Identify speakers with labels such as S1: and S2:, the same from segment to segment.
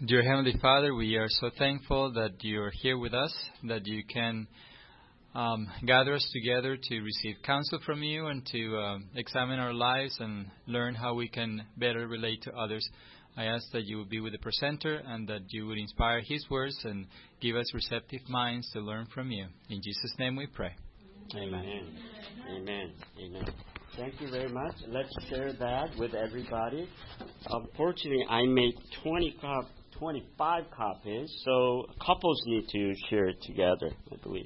S1: Dear Heavenly Father, we are so thankful that you are here with us, that you can gather us together to receive counsel from you and to examine our lives and learn how we can better relate to others. I ask that you would be with the presenter and that you would inspire his words and give us receptive minds to learn from you. In Jesus' name we pray.
S2: Amen. Amen. Amen. Thank you very much. Let's share that with everybody. Unfortunately, I made 25 copies, so couples need to share it together, I believe.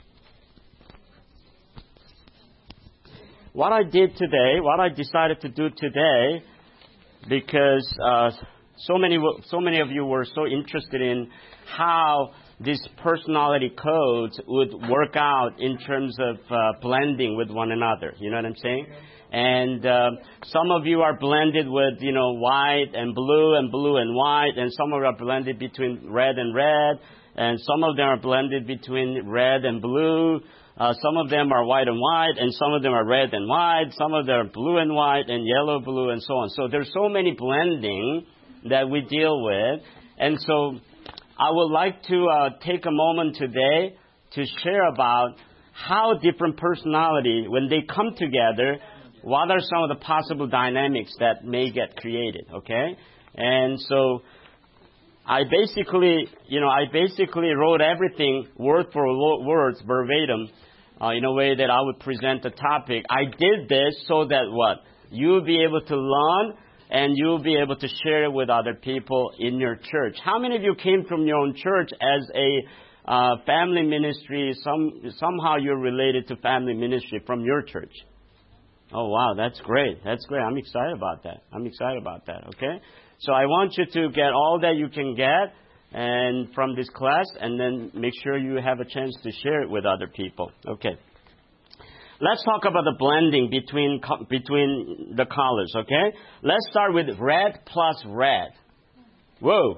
S2: What I decided to do today, because so many of you were so interested in how these personality codes would work out in terms of blending with one another. You know what I'm saying? And some of you are blended with, white and blue and white, and some of you are blended between red and red, and some of them are blended between red and blue. Some of them are white and white, and some of them are red and white. Some of them are blue and white, and yellow, blue, and so on. So there's so many blending that we deal with. And so I would like to take a moment today to share about how different personality, when they come together, what are some of the possible dynamics that may get created, okay? And so I basically wrote everything word for word, verbatim, in a way that I would present the topic. I did this so that what? You'll be able to learn and you'll be able to share it with other people in your church. How many of you came from your own church as a family ministry? Somehow you're related to family ministry from your church. Oh, wow, that's great. That's great. I'm excited about that. Okay? So I want you to get all that you can get and from this class, and then make sure you have a chance to share it with other people. Okay. Let's talk about the blending between the colors, okay? Let's start with red plus red. Whoa.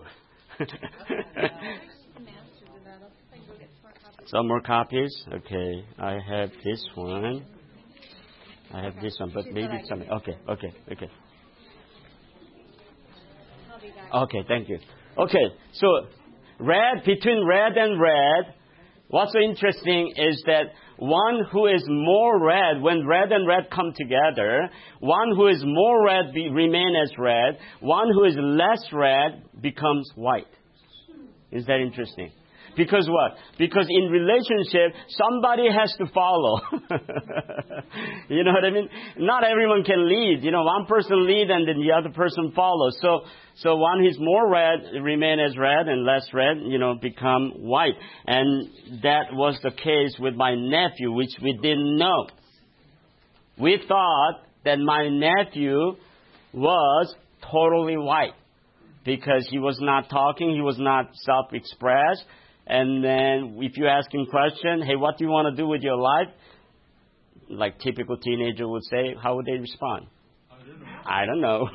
S2: Some more copies? Okay. I have this one. But maybe some. Okay. Okay, thank you. Okay, so between red and red, what's so interesting is that one who is more red, when red and red come together, one who is more red remain as red, one who is less red becomes white. Is that interesting? Because what? Because in relationship, somebody has to follow. You know what I mean? Not everyone can lead. One person lead and then the other person follows. So one who's more red remain as red and less red, become white. And that was the case with my nephew, which we didn't know. We thought that my nephew was totally white because he was not talking, he was not self-expressed. And then if you ask him question, hey, what do you want to do with your life? Like typical teenager would say, how would they respond? I don't know.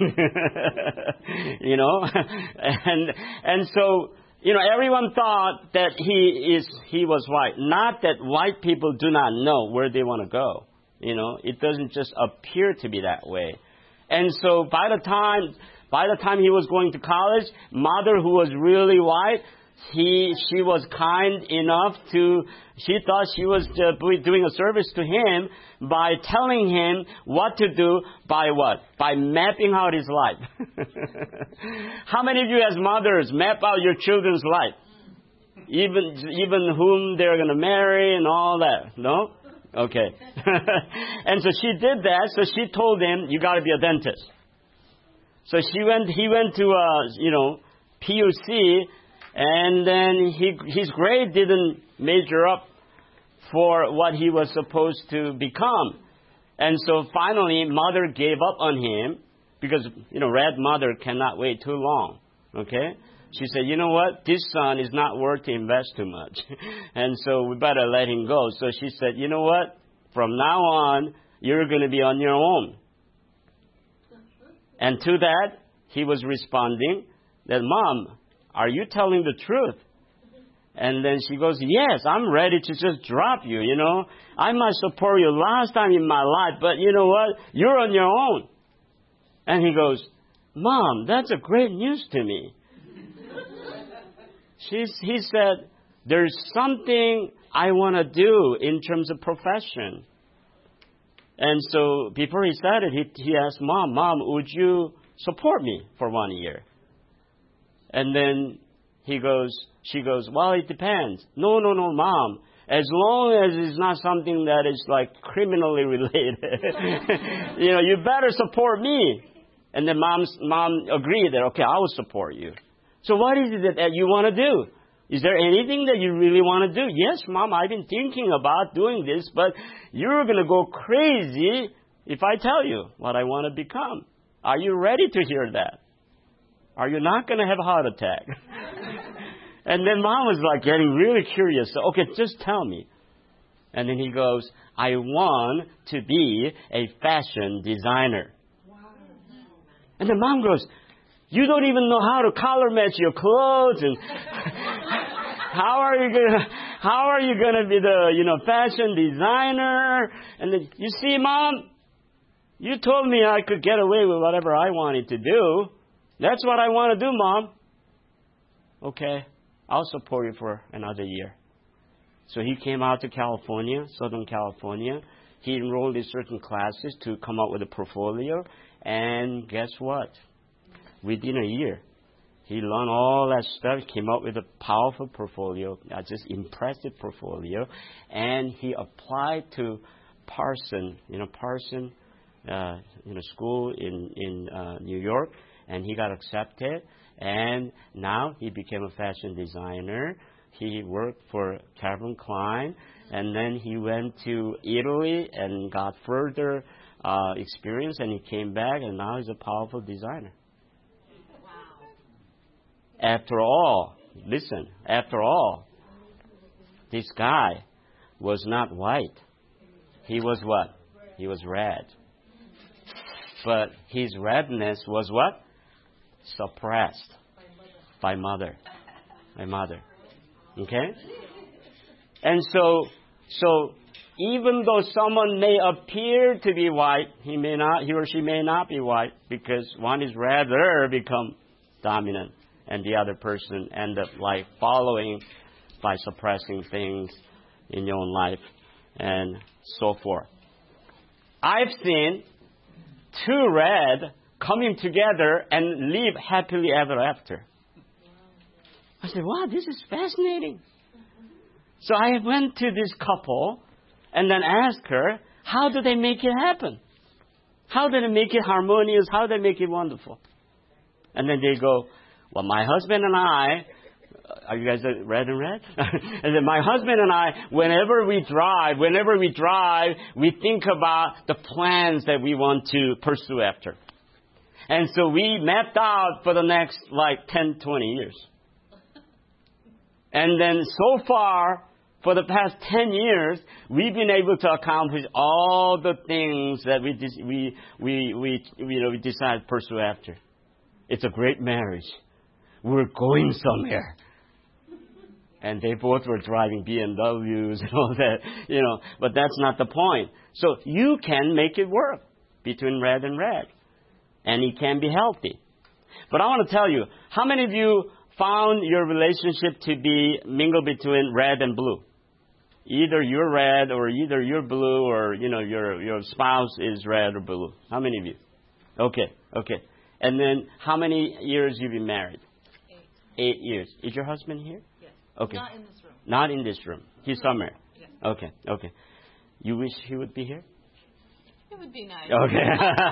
S2: And so, everyone thought that he was white. Not that white people do not know where they want to go. It doesn't just appear to be that way. And so by the time he was going to college, mother who was really white, she was kind enough she thought she was doing a service to him by telling him what to do by what? By mapping out his life. How many of you as mothers map out your children's life? Even whom they're going to marry and all that? No? Okay. And so she did that, so she told him, you got to be a dentist. So he went to, PUC, and then his grade didn't measure up for what he was supposed to become. And so finally, mother gave up on him because, red mother cannot wait too long. Okay? She said, you know what? This son is not worth to invest too much. And so we better let him go. So she said, you know what? From now on, you're going to be on your own. And to that, he was responding that, Mom, are you telling the truth? And then she goes, yes, I'm ready to just drop you, I might support you last time in my life, but you know what? You're on your own. And he goes, Mom, that's a great news to me. He said, there's something I want to do in terms of profession. And so before he said it, he asked Mom, would you support me for 1 year? And then she goes, well, it depends. No, Mom. As long as it's not something that is like criminally related, you better support me. And then mom agreed that, okay, I will support you. So what is it that you want to do? Is there anything that you really want to do? Yes, Mom, I've been thinking about doing this, but you're going to go crazy if I tell you what I want to become. Are you ready to hear that? Are you not going to have a heart attack? And then Mom was like getting really curious. So, okay, just tell me. And then he goes, I want to be a fashion designer. Wow. And then Mom goes, you don't even know how to color match your clothes, and how are you gonna be the fashion designer? And then, you see, Mom, you told me I could get away with whatever I wanted to do. That's what I want to do, Mom. Okay, I'll support you for another year. So he came out to California, Southern California. He enrolled in certain classes to come up with a portfolio. And guess what? Within a year, he learned all that stuff, came up with a powerful portfolio, just impressive portfolio. And he applied to Parsons school in New York. And he got accepted. And now he became a fashion designer. He worked for Calvin Klein, and then he went to Italy and got further experience, and he came back, and now he's a powerful designer. Wow. After all, this guy was not white. He was what? He was red. But his redness was what? Suppressed by mother. Okay? And so even though someone may appear to be white, he or she may not be white, because one is rather become dominant and the other person end up like following by suppressing things in your own life and so forth. I've seen two red coming together and live happily ever after. I said, wow, this is fascinating. So I went to this couple and then asked her, how do they make it happen? How do they make it harmonious? How do they make it wonderful? And then they go, well, my husband and I, are you guys red and red? And then my husband and I, whenever we drive, we think about the plans that we want to pursue after. And so we mapped out for the next 10, 20 years. And then so far, for the past 10 years, we've been able to accomplish all the things that we decided to pursue after. It's a great marriage. We're going somewhere. And they both were driving BMWs and all that, but that's not the point. So you can make it work between red and red. And it can be healthy. But I want to tell you, how many of you found your relationship to be mingled between red and blue? Either you're red or either you're blue, or your spouse is red or blue. How many of you? Okay. And then how many years you've been married? 8 years. Is your husband here?
S3: Yes.
S2: Okay.
S3: Not in this room.
S2: Not in this room. He's somewhere.
S3: Yes.
S2: Okay. You wish he would be here?
S3: It would be nice.
S2: Okay.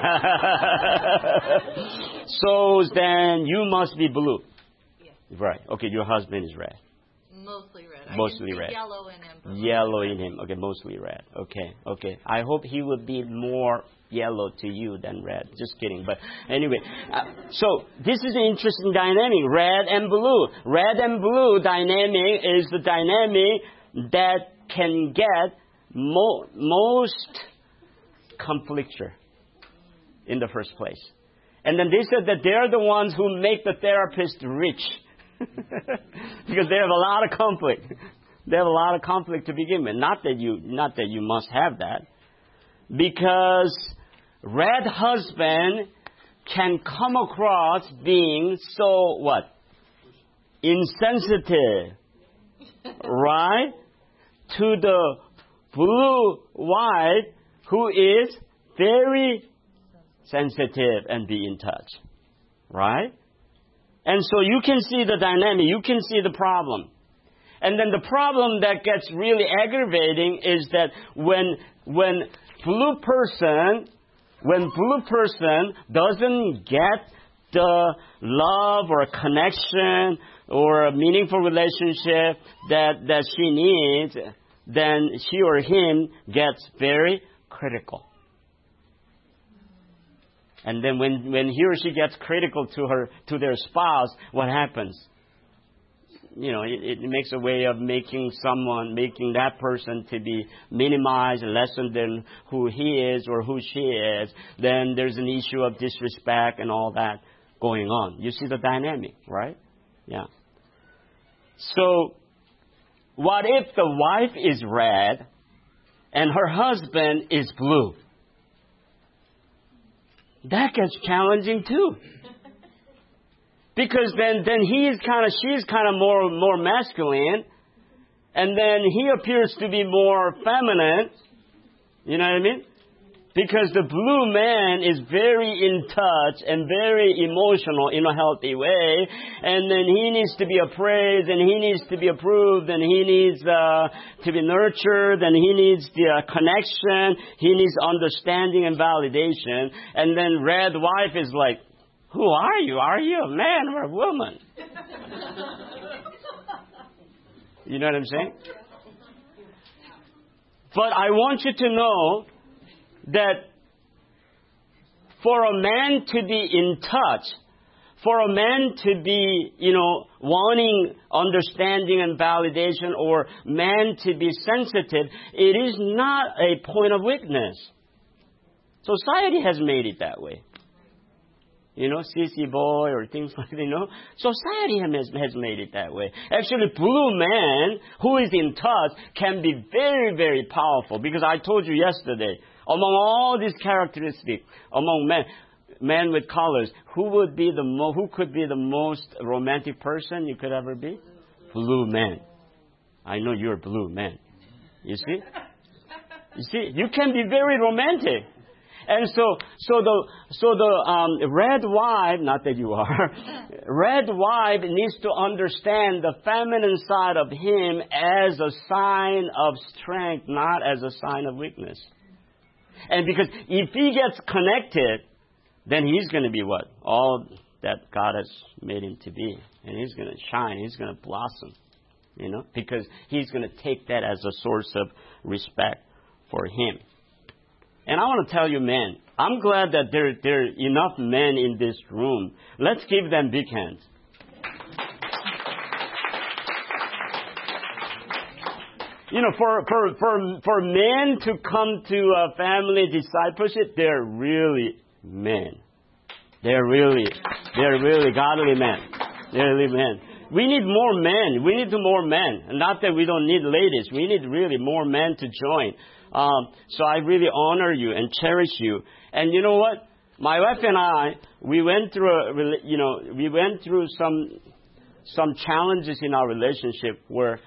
S2: So then you must be blue.
S3: Yes.
S2: Right. Okay, your husband is red.
S3: Mostly red.
S2: Mostly red.
S3: Yellow in him.
S2: Yellow in him. Okay, mostly red. Okay. I hope he would be more yellow to you than red. Just kidding. But anyway, so this is an interesting dynamic. Red and blue. Red and blue dynamic is the dynamic that can get most conflicture in the first place. And then they said that they're the ones who make the therapist rich. Because they have a lot of conflict. They have a lot of conflict to begin with. Not that you must have that. Because red husband can come across being so what? insensitive, right? To the blue wife who is very sensitive and be in touch, right? And so you can see the dynamic, you can see the problem. And then the problem that gets really aggravating is that when blue person doesn't get the love or connection or a meaningful relationship that she needs, then she or him gets very critical. And then when he or she gets critical to their spouse, what happens? You know, it makes a way of making that person to be minimized, lessened than who he is or who she is. Then there's an issue of disrespect and all that going on. You see the dynamic, right? Yeah. So, what if the wife is red and her husband is blue? That gets challenging too. Because then she's kind of more masculine, and then he appears to be more feminine. You know what I mean? Because the blue man is very in touch and very emotional in a healthy way, and then he needs to be appraised, and he needs to be approved, and he needs to be nurtured, and he needs the connection, he needs understanding and validation. And then red wife is like, who are you? Are you a man or a woman? You know what I'm saying? But I want you to know that for a man to be in touch, for a man to be, wanting understanding and validation, or man to be sensitive, it is not a point of weakness. Society has made it that way. CC boy or things like that, Society has made it that way. Actually, blue man who is in touch can be very, very powerful. Because I told you yesterday, among all these characteristics, among men with colors, who could be the most romantic person you could ever be? Blue man. I know you're a blue man. You see? You can be very romantic. And so the red wife, not that you are, red wife needs to understand the feminine side of him as a sign of strength, not as a sign of weakness. And because if he gets connected, then he's going to be what? All that God has made him to be. And he's going to shine, he's going to blossom, because he's going to take that as a source of respect for him. And I want to tell you, men, I'm glad that there are enough men in this room. Let's give them big hands. For men to come to a family discipleship, they're really men. They're really godly men. They're really men. We need more men. We need more men. Not that we don't need ladies. We need really more men to join. So I really honor you and cherish you. And you know what? My wife and I, we went through some challenges in our relationship where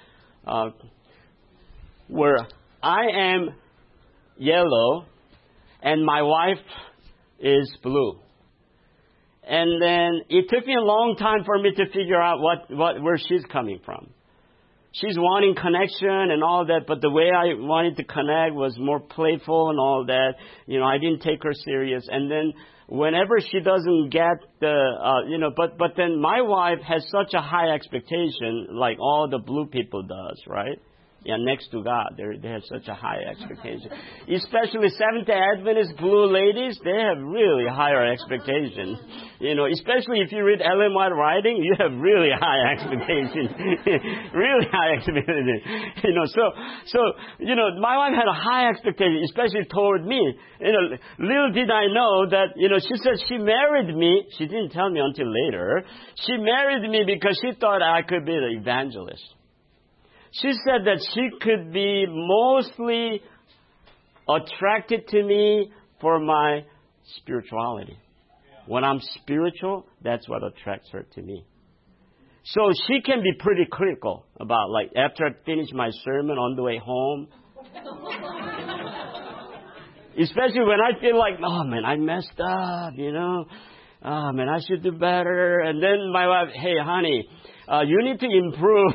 S2: I am yellow and my wife is blue. And then it took me a long time for me to figure out where she's coming from. She's wanting connection and all that, but the way I wanted to connect was more playful and all that. I didn't take her serious. And then whenever she doesn't get but then my wife has such a high expectation, like all the blue people does, right? Yeah, next to God, they have such a high expectation. Especially Seventh-day Adventist blue ladies, they have really higher expectations. Especially if you read Ellen White writing, you have really high expectations. Really high expectations. My wife had a high expectation, especially toward me. Little did I know that, she said she married me. She didn't tell me until later. She married me because she thought I could be the evangelist. She said that she could be mostly attracted to me for my spirituality. When I'm spiritual, that's what attracts her to me. So she can be pretty critical about, like, after I finish my sermon on the way home. Especially when I feel like, oh, man, I messed up, you know. Oh, man, I should do better. And then my wife, hey, honey, you need to improve.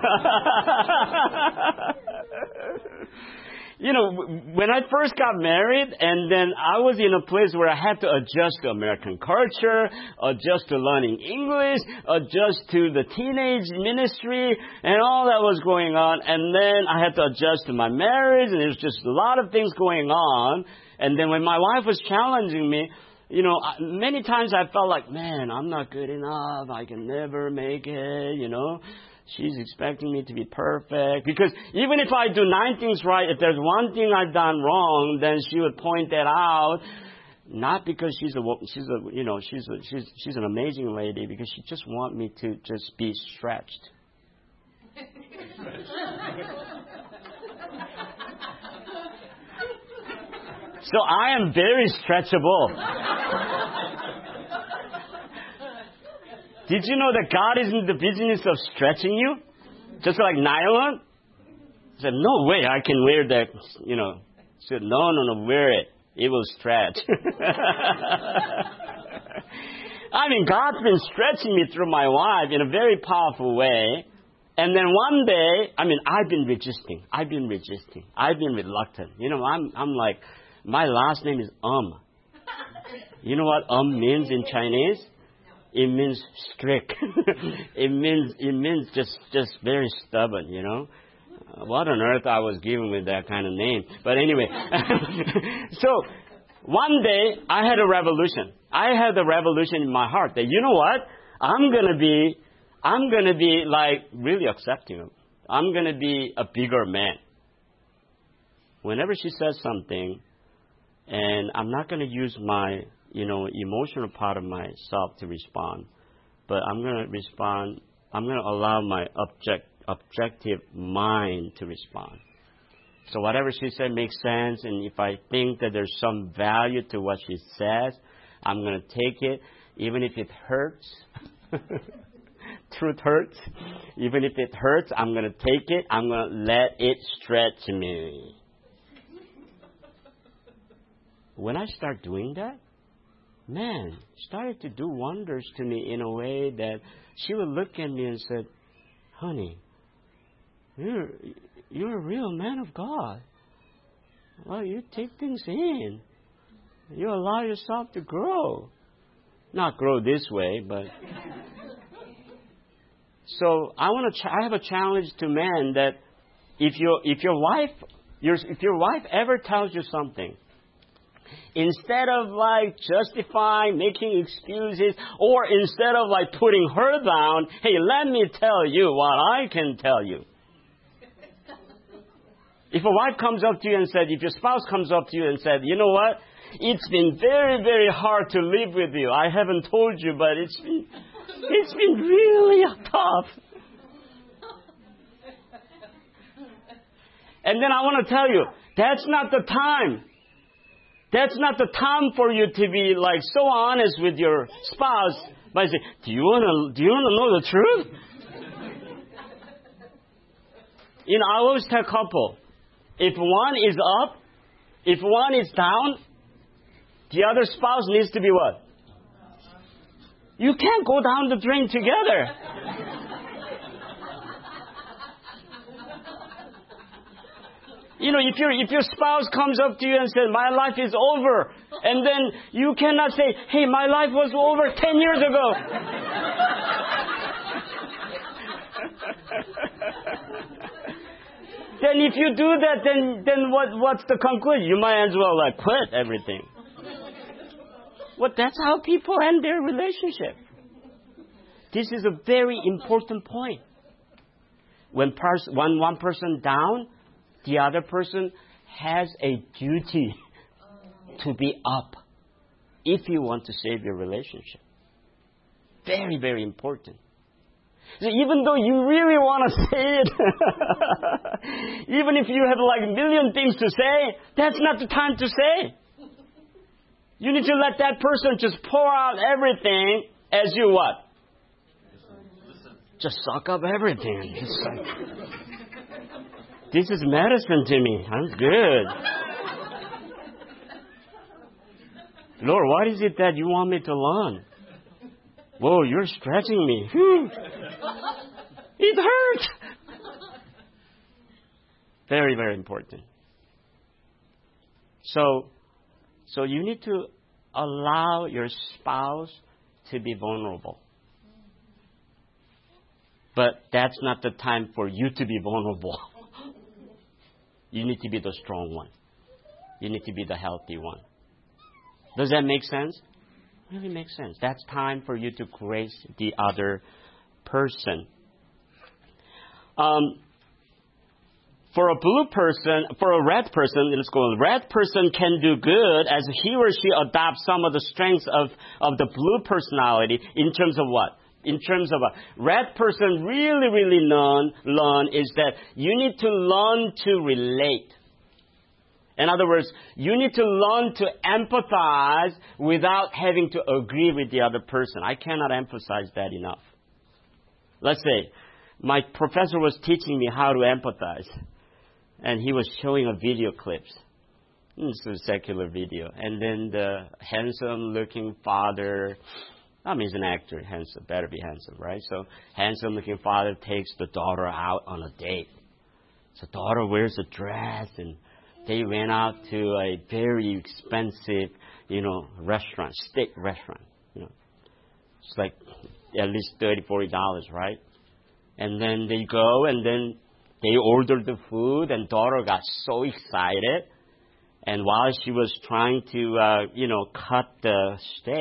S2: You know, when I first got married, and then I was in a place where I had to adjust to American culture, adjust to learning English, adjust to the teenage ministry, and all that was going on. And then I had to adjust to my marriage, and there was just a lot of things going on. And then when my wife was challenging me, you know, many times I felt like, man, I'm not good enough. I can never make it, you know. She's expecting me to be perfect. Because even if I do 9 things right, if there's one thing I've done wrong, then she would point that out. Not because she's an amazing lady, because she just wants me to just be stretched. So I am very stretchable. Did you know that God is in the business of stretching you? Just like nylon? I said, no way I can wear that, you know. I said, no, wear it. It will stretch. I mean, God's been stretching me through my wife in a very powerful way. And then one day, I've been resisting. I've been reluctant. You know, I'm like, my last name is You know what means in Chinese? It means strict. it means just very stubborn, you know. What on earth I was given with that kind of name? But anyway, so one day I had a revolution. I had a revolution in my heart that, you know what? I'm gonna be like really accepting. I'm gonna be a bigger man. Whenever she says something, and I'm not gonna use my emotional part of myself to respond, but I'm going to respond. I'm going to allow my objective mind to respond. So whatever she said makes sense, and if I think that there's some value to what she says, I'm going to take it, even if it hurts. Truth hurts. Even if it hurts, I'm going to take it. I'm going to let it stretch me. When I start doing that, man, started to do wonders to me in a way that she would look at me and said, honey, you're a real man of God. Well, you take things in. You allow yourself to grow. Not grow this way, but... So I have a challenge to men that if your wife ever tells you something, instead of like justifying, making excuses, or instead of like putting her down, hey, let me tell you what I can tell you. If a wife comes up to you and said, if your spouse comes up to you and said, you know what? It's been very, very hard to live with you. I haven't told you, but it's been really tough. And then I want to tell you, that's not the time. That's not the time for you to be like so honest with your spouse by saying, do you want to know the truth? You know, I always tell couple, if one is up, if one is down, the other spouse needs to be what? You can't go down the drain together. You know, if your spouse comes up to you and says, my life is over, and then you cannot say, hey, my life was over 10 years ago. Then if you do that, then what's the conclusion? You might as well like quit everything. Well, that's how people end their relationship. This is a very important point. When one person down, the other person has a duty to be up if you want to save your relationship. Very, very important. So even though you really want to say it, even if you have like a million things to say, that's not the time to say. You need to let that person just pour out everything as you what? just suck up everything. This is medicine to me. I'm good. Lord, what is it that you want me to learn? Whoa, you're stretching me. It hurts. Very, very important. So you need to allow your spouse to be vulnerable. But that's not the time for you to be vulnerable. You need to be the strong one. You need to be the healthy one. Does that make sense? Really makes sense. That's time for you to grace the other person. For a blue person, for a red person, let's go. A red person can do good as he or she adopts some of the strengths of the blue personality in terms of what? In terms of a red person really learn is that you need to learn to relate. In other words, you need to learn to empathize without having to agree with the other person. I cannot emphasize that enough. Let's say my professor was teaching me how to empathize, and he was showing a video clips. It's a secular video. And then the handsome-looking father, he's an actor, handsome, better be handsome, right? So handsome-looking father takes the daughter out on a date. So daughter wears a dress, and they went out to a very expensive, restaurant, steak restaurant. It's like at least $30, $40, right? And then they go, and then they ordered the food, and daughter got so excited. And while she was trying to, cut the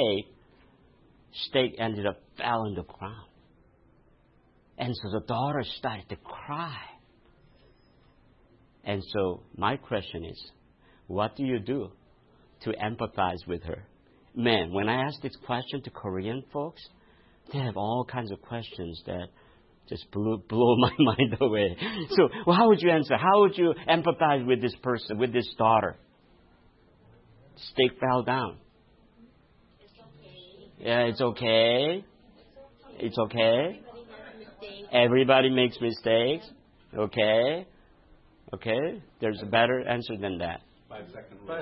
S2: steak ended up fell on the ground. And so the daughter started to cry. And so my question is, what do you do to empathize with her? Man, when I ask this question to Korean folks, they have all kinds of questions that just blow my mind away. So, how would you answer? How would you empathize with this person, with this daughter? Steak fell down.
S3: It's okay.
S2: Yeah, it's okay. It's okay.
S3: Everybody makes mistakes.
S2: Everybody makes mistakes. Okay. Okay. There's a better answer than that.
S4: 5 second rule.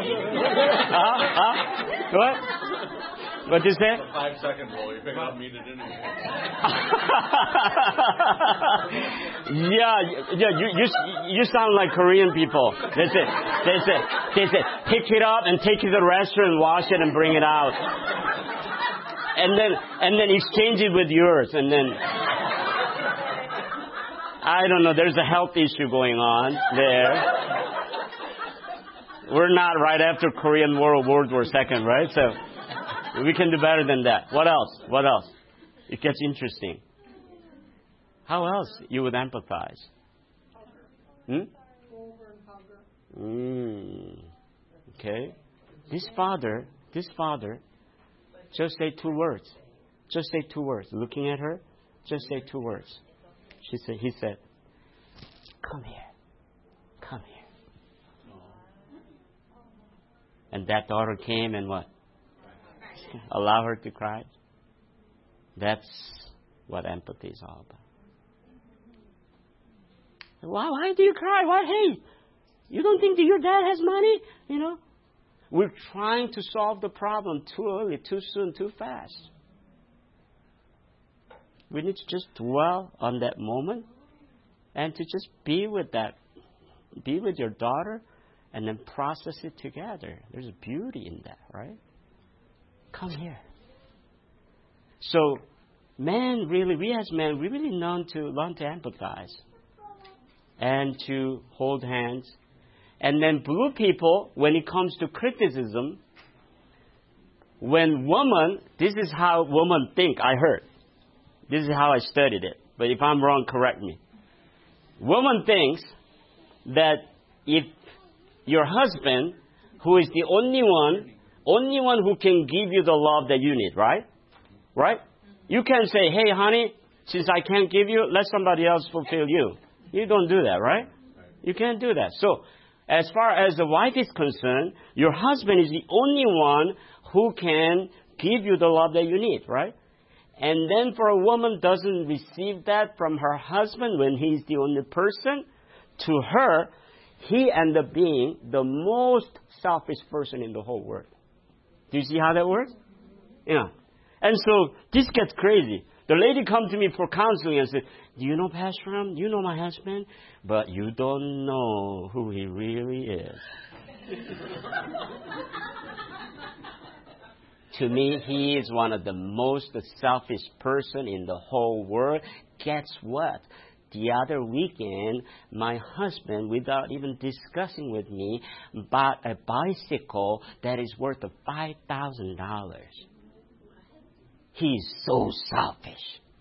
S2: What? What did you say?
S4: The 5 second rule. You're not mean it anyway.
S2: You sound like Korean people. They say, pick it up and take it to the restaurant, wash it and bring it out. And then exchange it with yours, and then I don't know, there's a health issue going on there. We're not right after Korean World War II, right? So we can do better than that. What else? What else? It gets interesting. How else you would empathize? Okay. This father, just say 2 words. Just say 2 words. Looking at her, just say 2 words. He said, come here. Come here. And that daughter came and what? Allow her to cry. That's what empathy is all about. Why do you cry? Why? Hey, you don't think that your dad has money? We're trying to solve the problem too early, too soon, too fast. We need to just dwell on that moment and to just be with your daughter and then process it together. There's a beauty in that, right? Come here. So, we as men, we really learn to empathize and to hold hands. And then blue people, when it comes to criticism, this is how women think, I heard. This is how I studied it. But if I'm wrong, correct me. Woman thinks that if your husband, who is the only one who can give you the love that you need, right? Right? You can say, hey, honey, since I can't give you, let somebody else fulfill you. You don't do that, right? You can't do that. So, as far as the wife is concerned, your husband is the only one who can give you the love that you need, right? And then for a woman doesn't receive that from her husband when he's the only person, to her, he ends up being the most selfish person in the whole world. Do you see how that works? Yeah. And so this gets crazy. The lady comes to me for counseling and said, do you know Pastor Ram? You know my husband? But you don't know who he really is. To me, he is one of the most selfish person in the whole world. Guess what? The other weekend, my husband, without even discussing with me, bought a bicycle that is worth $5,000. He's so selfish.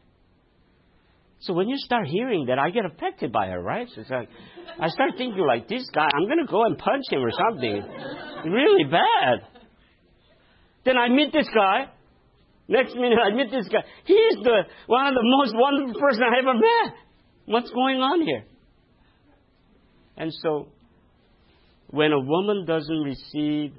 S2: So when you start hearing that, I get affected by her, right? So it's like, I start thinking like, this guy, I'm going to go and punch him or something. Really bad. Then I meet this guy. Next minute, I meet this guy. He's one of the most wonderful person I ever met. What's going on here? And so, when a woman doesn't receive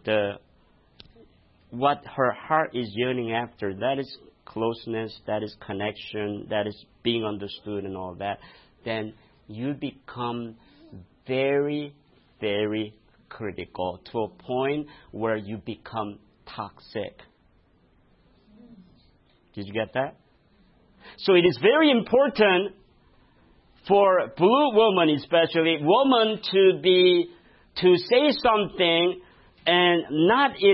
S2: what her heart is yearning after, that is closeness, that is connection, that is being understood and all that, then you become very, very critical to a point where you become toxic. Did you get that? So it is very important for blue woman especially, woman to say something and not in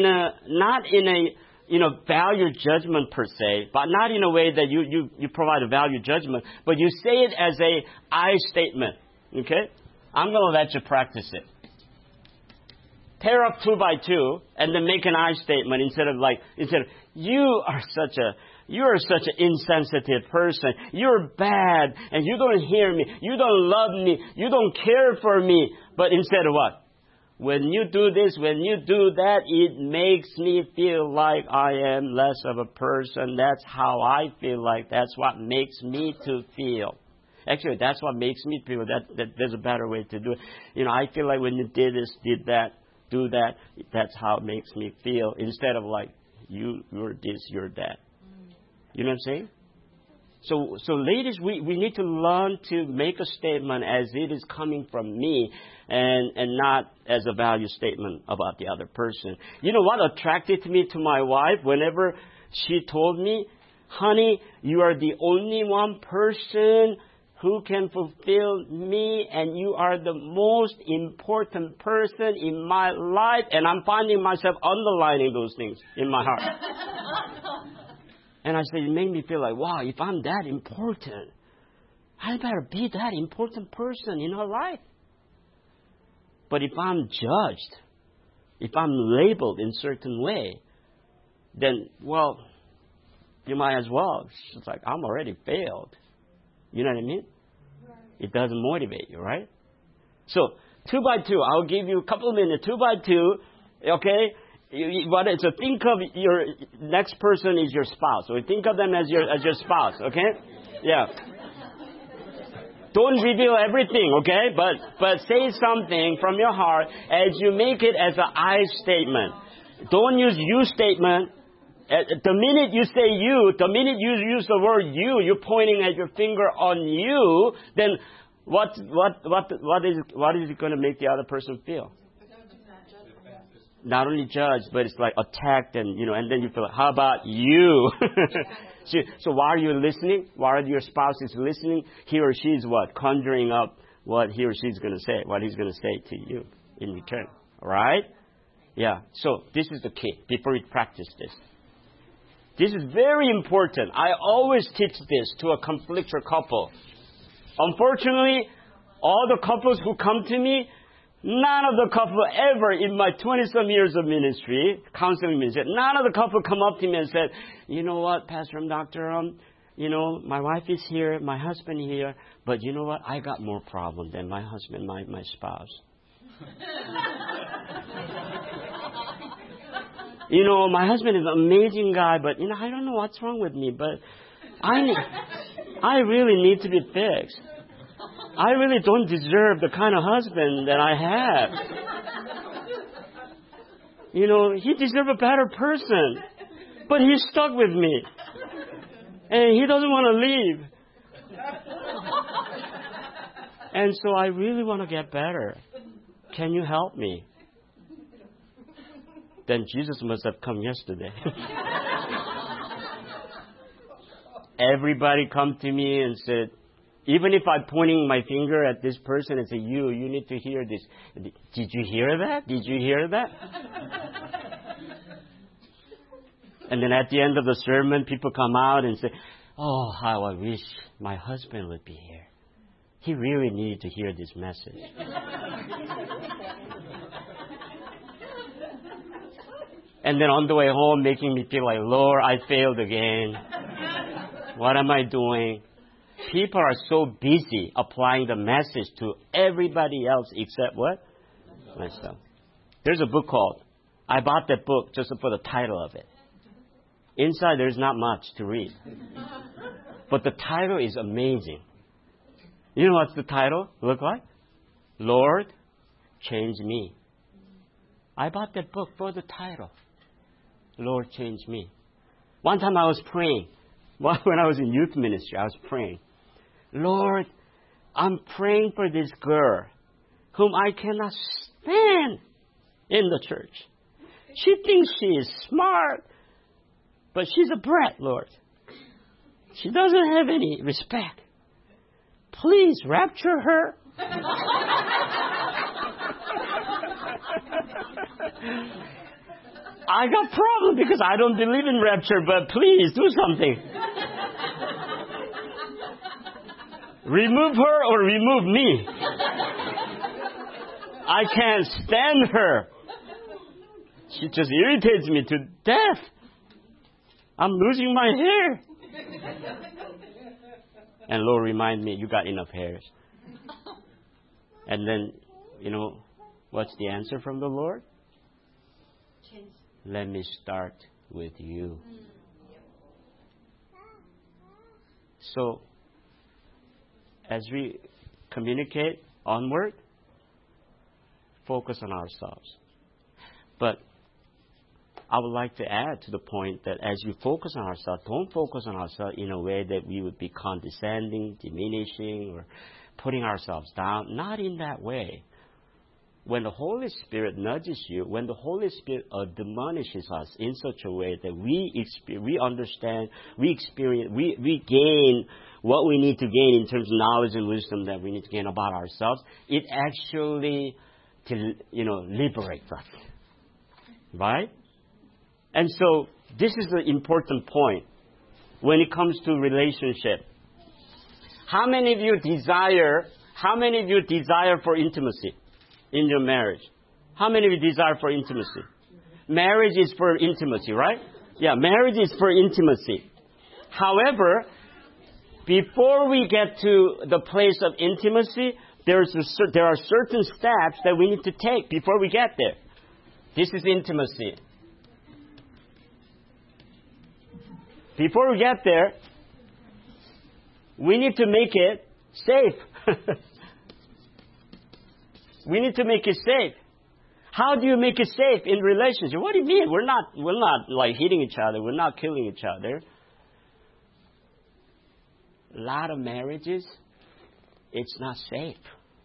S2: a value judgment per se, but not in a way that you provide a value judgment, but you say it as a I statement. Okay? I'm going to let you practice it. Tear up 2 by 2 and then make an I statement instead of you are such an insensitive person. You're bad and you don't hear me. You don't love me. You don't care for me. But instead of what? When you do this, when you do that, it makes me feel like I am less of a person. That's how I feel like. That's what makes me to feel. Actually, that's what makes me feel. That there's a better way to do it. I feel like when you did this, did that, do that, that's how it makes me feel. Instead of like, you're this, you're that. You know what I'm saying? So ladies, we need to learn to make a statement as it is coming from me and not as a value statement about the other person. You know what attracted me to my wife? Whenever she told me, honey, you are the only one person who can fulfill me and you are the most important person in my life. And I'm finding myself underlining those things in my heart. And I said, it made me feel like, wow, if I'm that important, I better be that important person in her life. But if I'm judged, if I'm labeled in a certain way, then, well, you might as well. It's like, I'm already failed. You know what I mean? It doesn't motivate you, right? So, 2 by 2, I'll give you a couple of minutes, 2 by 2, okay? So think of your next person is your spouse. So think of them as your spouse, okay? Yeah. Don't reveal everything, okay? But say something from your heart as you make it as an I statement. Don't use you statement. The minute you say you, the minute you use the word you, you're pointing at your finger on you. Then what is it going to make the other person feel? Not only judged, but it's like attacked and then you feel like, how about you? So while you're listening, while your spouse is listening, he or she is what? Conjuring up what he or she's going to say, what he's going to say to you in return. All right? Yeah. So this is the key before we practice this. This is very important. I always teach this to a conflicted couple. Unfortunately, all the couples who come to me, none of the couple ever in my 20-some years of ministry, counseling ministry, none of the couple come up to me and said, you know what, Pastor, Doctor, my wife is here, my husband here, but you know what, I got more problem than my husband, my spouse. My husband is an amazing guy, but, I don't know what's wrong with me, but I really need to be fixed. I really don't deserve the kind of husband that I have. He deserves a better person. But he's stuck with me. And he doesn't want to leave. And so I really want to get better. Can you help me? Then Jesus must have come yesterday. Everybody come to me and said, even if I'm pointing my finger at this person and say, you need to hear this. Did you hear that? Did you hear that? And then at the end of the sermon, people come out and say, oh, how I wish my husband would be here. He really needed to hear this message. And then on the way home, making me feel like, Lord, I failed again. What am I doing? People are so busy applying the message to everybody else except what? Myself. There's a book called, I bought that book just for the title of it. Inside there's not much to read. But the title is amazing. You know what's the title look like? Lord, change me. I bought that book for the title. Lord, change me. One time I was praying. When I was in youth ministry, I was praying. Lord, I'm praying for this girl whom I cannot stand in the church. She thinks she is smart, but she's a brat, Lord. She doesn't have any respect. Please rapture her. I got problem because I don't believe in rapture, but please do something. Remove her or remove me. I can't stand her. She just irritates me to death. I'm losing my hair. And Lord remind me, you got enough hairs. And then, what's the answer from the Lord? Let me start with you. So, as we communicate onward, focus on ourselves. But I would like to add to the point that as we focus on ourselves, don't focus on ourselves in a way that we would be condescending, diminishing, or putting ourselves down. Not in that way. When the Holy Spirit nudges you, when the Holy Spirit admonishes us in such a way that we understand, we experience, we gain what we need to gain in terms of knowledge and wisdom that we need to gain about ourselves, it actually, liberates us. Right? And so, this is the important point when it comes to relationship. How many of you desire for intimacy in your marriage? How many of you desire for intimacy? Marriage is for intimacy, right? Yeah, marriage is for intimacy. However, before we get to the place of intimacy, there are certain steps that we need to take before we get there. This is intimacy. Before we get there, we need to make it safe. We need to make it safe. How do you make it safe in relationship? What do you mean? We're not like hitting each other. We're not killing each other. A lot of marriages, it's not safe.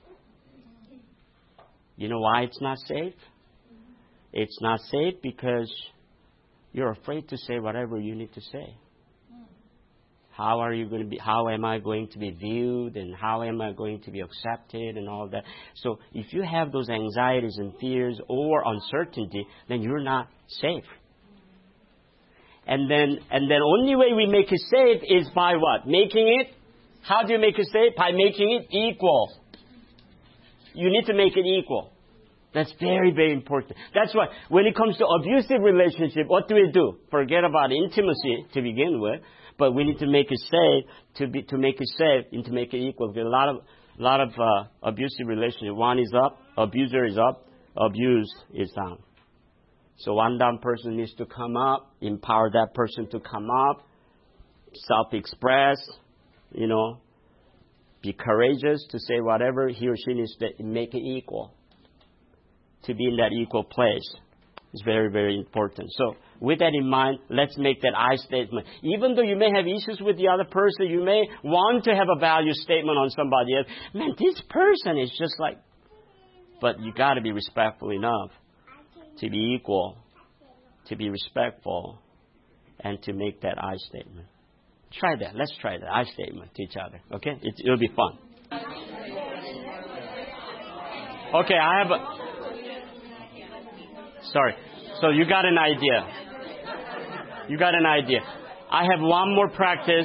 S2: You know why it's not safe? It's not safe because you're afraid to say whatever you need to say. How am I going to be viewed, and how am I going to be accepted, and all that. So if you have those anxieties and fears or uncertainty, then you're not safe. And then only way we make it safe is by what? How do you make it safe? By making it equal. You need to make it equal. That's very, very important. That's why when it comes to abusive relationship, what do we do? Forget about intimacy to begin with, but we need to make it safe to make it safe and to make it equal. Because a lot of abusive relationship. One is up, abuser is up, abused is down. So one down person needs to come up, empower that person to come up, self-express, be courageous to say whatever he or she needs to make it equal. To be in that equal place. It's very, very important. So with that in mind, let's make that I statement. Even though you may have issues with the other person, you may want to have a value statement on somebody else. Man, this person is just like... But you got to be respectful enough to be equal, to be respectful, and to make that I statement. Try that. Let's try that I statement to each other. Okay? It'll be fun. Okay, I have a... Sorry. So you got an idea. You got an idea. I have one more practice.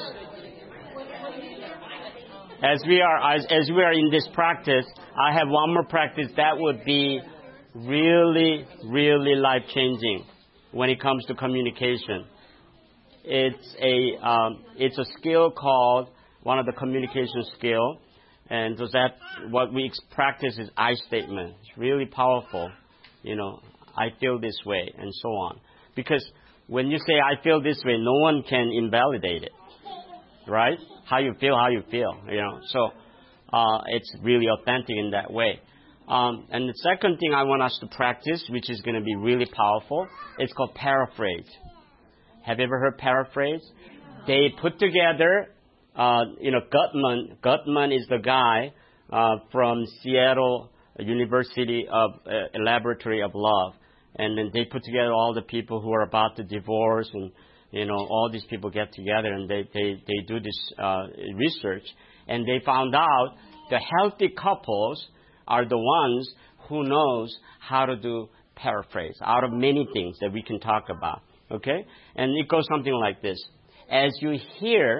S2: As we are in this practice, I have one more practice that would be really, really life-changing when it comes to communication. It's a skill called one of the communication skill, and so that what we practice is I statement. It's really powerful. I feel this way, and so on. Because when you say I feel this way, no one can invalidate it, right? How you feel. So it's really authentic in that way. And the second thing I want us to practice, which is going to be really powerful, is called paraphrase. Have you ever heard paraphrase? They put together, Gutman is the guy from Seattle University of Laboratory of Love. And then they put together all the people who are about to divorce, and all these people get together and they do this research, and they found out the healthy couples are the ones who knows how to do paraphrase out of many things that we can talk about. Okay? And it goes something like this. As you hear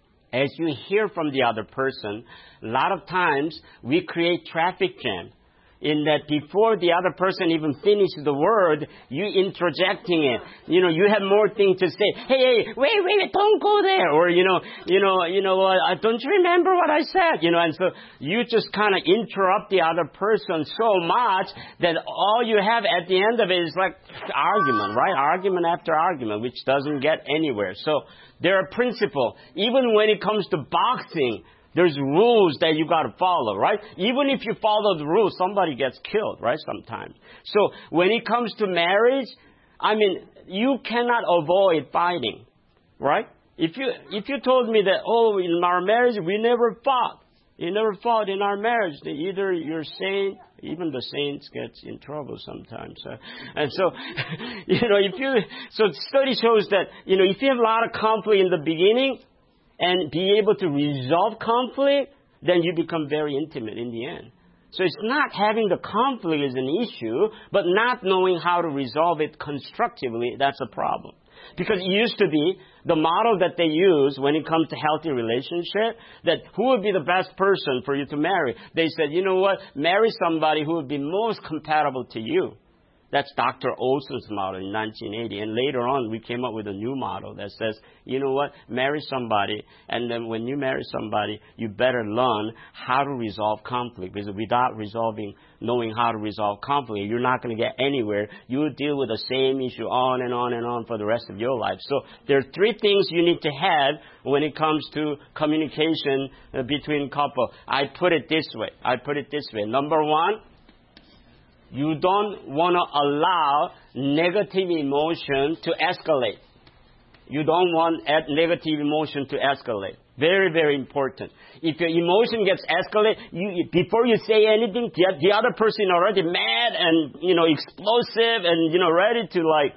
S2: from the other person, a lot of times we create traffic jam. In that before the other person even finishes the word, you interjecting it. You have more things to say. Hey, wait, don't go there. Or, don't you remember what I said? And so you just kind of interrupt the other person so much that all you have at the end of it is like argument, right? Argument after argument, which doesn't get anywhere. So there are principles. Even when it comes to boxing, there's rules that you got to follow, right? Even if you follow the rules, somebody gets killed, right? Sometimes. So when it comes to marriage, you cannot avoid fighting, right? If you told me that, in our marriage we never fought. You never fought in our marriage. Then either you're saint, even the saints get in trouble sometimes. And so, so study shows that, if you have a lot of conflict in the beginning, and be able to resolve conflict, then you become very intimate in the end. So it's not having the conflict is an issue, but not knowing how to resolve it constructively, that's a problem. Because it used to be the model that they use when it comes to healthy relationship, that who would be the best person for you to marry? They said, marry somebody who would be most compatible to you. That's Dr. Olson's model in 1980. And later on, we came up with a new model that says, marry somebody. And then when you marry somebody, you better learn how to resolve conflict. Because without knowing how to resolve conflict, you're not going to get anywhere. You will deal with the same issue on and on and on for the rest of your life. So there are three things you need to have when it comes to communication between couple. I put it this way. Number one, you don't want to allow negative emotion to escalate. You don't want negative emotion to escalate. Very, very important. If your emotion gets escalated, before you say anything, the other person already mad and, explosive and, ready to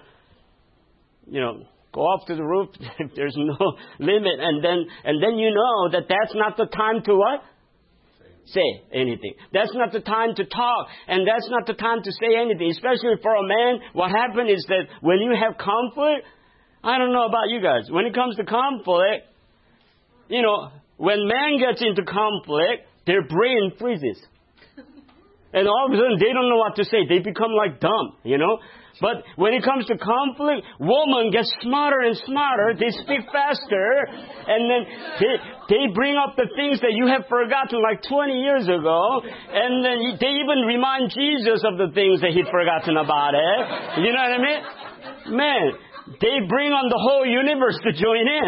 S2: go off to the roof. There's no limit. And then you know that that's not the time to what? Say anything. That's not the time to talk, and that's not the time to say anything. Especially for a man, what happens is that when you have conflict, I don't know about you guys, when it comes to conflict, when man gets into conflict, their brain freezes. And all of a sudden, they don't know what to say. They become like dumb, But when it comes to conflict, women get smarter and smarter. They speak faster. And then they bring up the things that you have forgotten like 20 years ago. And then they even remind Jesus of the things that he'd forgotten about it. You know what I mean? Man, they bring on the whole universe to join in.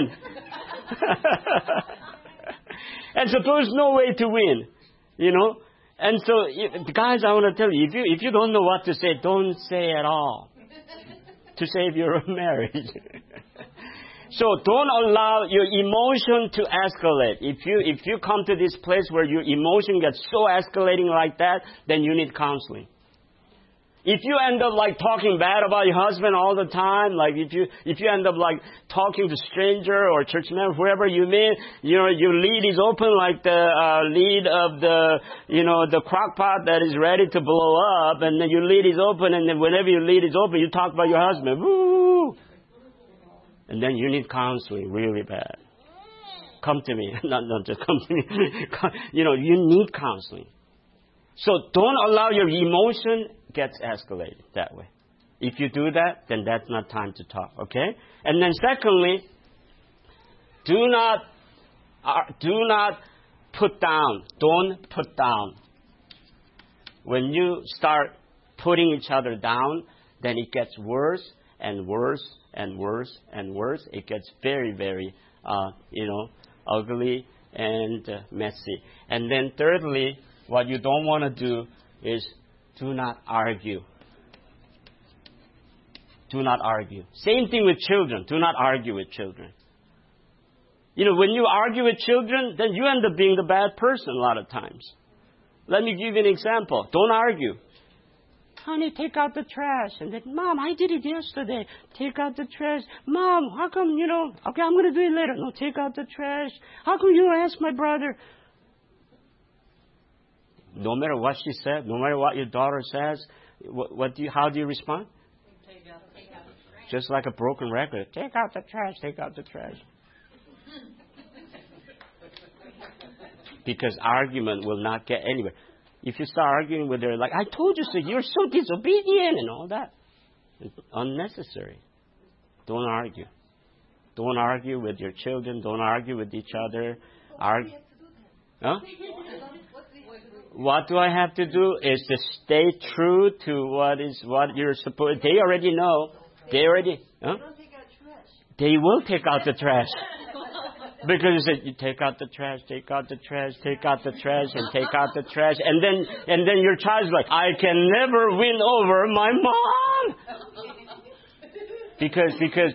S2: And so there's no way to win, And so, guys, I want to tell you, if you don't know what to say, don't say at all. to save your marriage. So don't allow your emotion to escalate. If you come to this place where your emotion gets so escalating like that, then you need counseling. If you end up like talking bad about your husband all the time, like if you end up like talking to stranger or church member, whoever you meet, your lid is open like the lid of the crock pot that is ready to blow up, and then your lid is open, and then whenever your lid is open, you talk about your husband. Woo! And then you need counseling really bad. Come to me. Not just come to me. You need counseling. So don't allow your emotion gets escalated that way. If you do that, then that's not time to talk, okay? And then secondly, do not put down. Don't put down. When you start putting each other down, then it gets worse and worse and worse and worse. It gets very, very, ugly and messy. And then thirdly, what you don't want to do is do not argue. Do not argue. Same thing with children. Do not argue with children. When you argue with children, then you end up being the bad person a lot of times. Let me give you an example. Don't argue. Honey, take out the trash. And then, Mom, I did it yesterday. Take out the trash. Mom, how come, okay, I'm going to do it later. No, take out the trash. How come you don't ask my brother? No matter what she said, no matter what your daughter says, how do you respond? Take out the trash. Just like a broken record. Take out the trash, take out the trash. Because argument will not get anywhere. If you start arguing with her, like, I told you so, you're so disobedient and all that. It's unnecessary. Don't argue. Don't argue with your children. Don't argue with each other. Huh? What do I have to do is to stay true to what you're supposed. They already know. They will take out the trash. Because you said, you take out the trash, take out the trash, take out the trash, and take out the trash. And then your child's like, I can never win over my mom. Because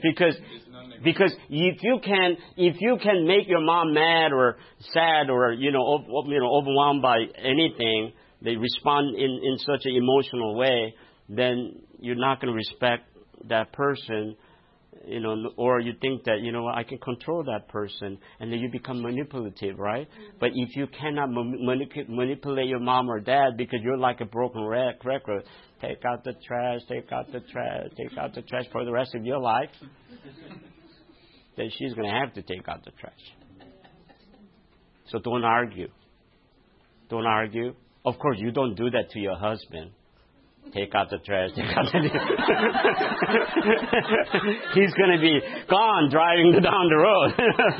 S2: if you can make your mom mad or sad or overwhelmed by anything, they respond in such an emotional way, then you're not going to respect that person, or you think that I can control that person, and then you become manipulative, right? But if you cannot manipulate your mom or dad because you're like a broken record, take out the trash, take out the trash, take out the trash for the rest of your life. Then she's going to have to take out the trash. So don't argue. Don't argue. Of course, you don't do that to your husband. Take out the trash. Take out the He's going to be gone driving down the road.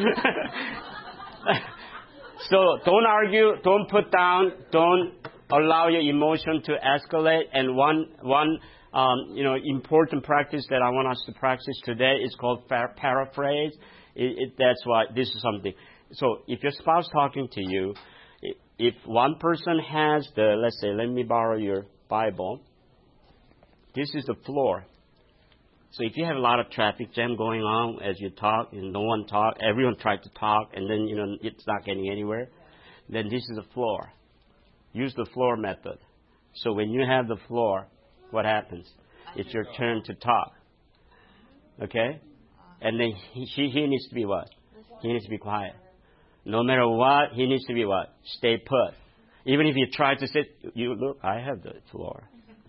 S2: So don't argue. Don't put down. Don't allow your emotion to escalate. And one important practice that I want us to practice today is called paraphrase. That's why this is something. So if your spouse talking to you, if one person has let's say, let me borrow your Bible. This is the floor. So if you have a lot of traffic jam going on as you talk, and no one talk, everyone tried to talk, and then it's not getting anywhere, then this is the floor. Use the floor method. So when you have the floor, what happens? It's your turn to talk. Okay? And then he needs to be what? He needs to be quiet. No matter what, he needs to be what? Stay put. Even if you try to sit, look, I have the floor.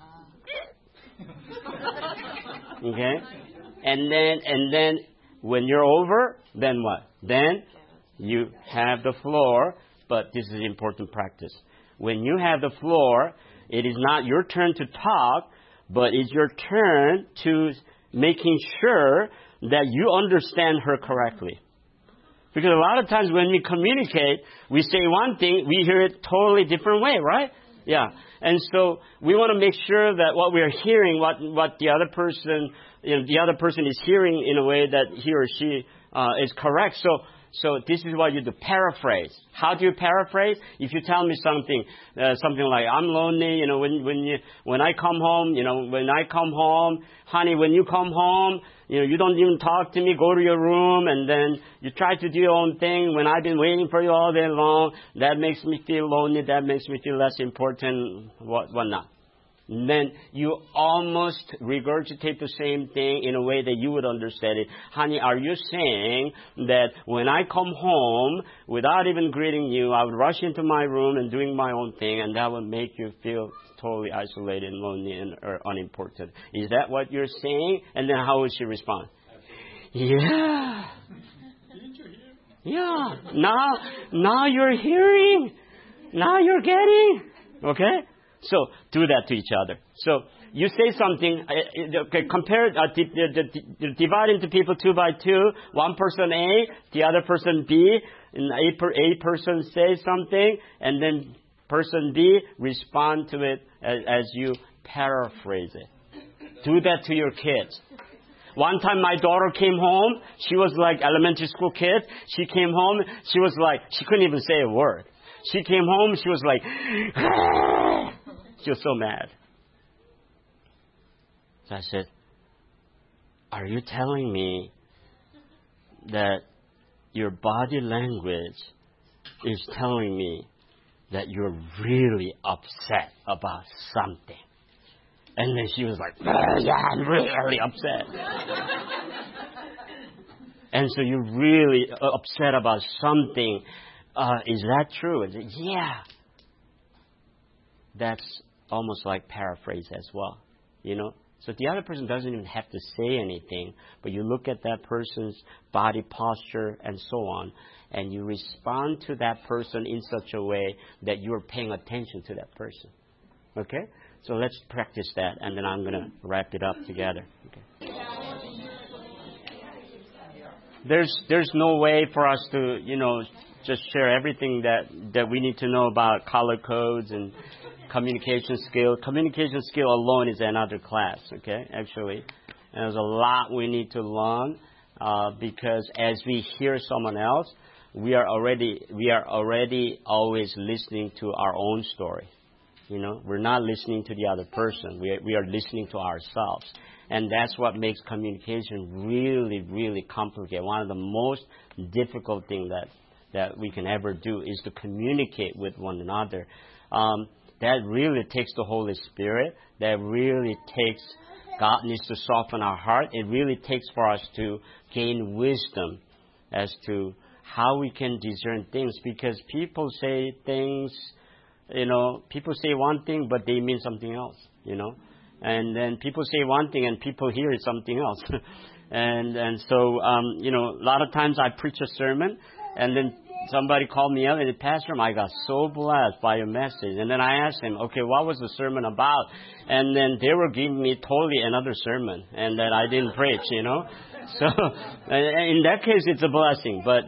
S2: Okay? And then when you're over, then what? Then you have the floor, but this is important practice. When you have the floor, it is not your turn to talk, but it's your turn to making sure that you understand her correctly. Because a lot of times when we communicate, we say one thing, we hear it totally different way, right? Yeah. And so we want to make sure that what we are hearing, what the other person, the other person is hearing in a way that he or she is correct. So this is what you do, paraphrase. How do you paraphrase? If you tell me something like, I'm lonely, when I come home, honey, when you come home, you don't even talk to me, go to your room, and then you try to do your own thing. When I've been waiting for you all day long, that makes me feel lonely, that makes me feel less important, whatnot. And then you almost regurgitate the same thing in a way that you would understand it. Honey, are you saying that when I come home, without even greeting you, I would rush into my room and doing my own thing, and that would make you feel totally isolated and lonely or unimportant? Is that what you're saying? And then how would she respond? Yeah.
S4: Didn't you hear?
S2: Yeah. Now you're hearing. Now you're getting. Okay? So do that to each other. So you say something, compare, divide into people 2 by 2, one person A, the other person B, and A person says something, and then person B respond to it as you paraphrase it. Do that to your kids. One time my daughter came home, she was like elementary school kid, she came home, she was like, she couldn't even say a word. She came home, she was like, she was so mad. So I said, are you telling me that your body language is telling me that you're really upset about something? And then she was like, yeah, I'm really upset. And so you're really upset about something. Is that true? I said, yeah. That's almost like paraphrase as well, So the other person doesn't even have to say anything, but you look at that person's body posture and so on, and you respond to that person in such a way that you're paying attention to that person. Okay? So let's practice that, and then I'm going to wrap it up together. Okay. There's no way for us to, just share everything that we need to know about color codes and communication skill. Communication skill alone is another class, okay, actually. And there's a lot we need to learn because as we hear someone else, we are already always listening to our own story. We're not listening to the other person. We are listening to ourselves. And that's what makes communication really, really complicated. One of the most difficult things that we can ever do is to communicate with one another. That really takes the Holy Spirit. That really takes, God needs to soften our heart. It really takes for us to gain wisdom as to how we can discern things. Because people say things, people say one thing, but they mean something else, And then people say one thing and people hear something else. and so, a lot of times I preach a sermon and then somebody called me up and said, Pastor, I got so blessed by your message. And then I asked him, okay, what was the sermon about? And then they were giving me totally another sermon and that I didn't preach, So in that case, it's a blessing. But,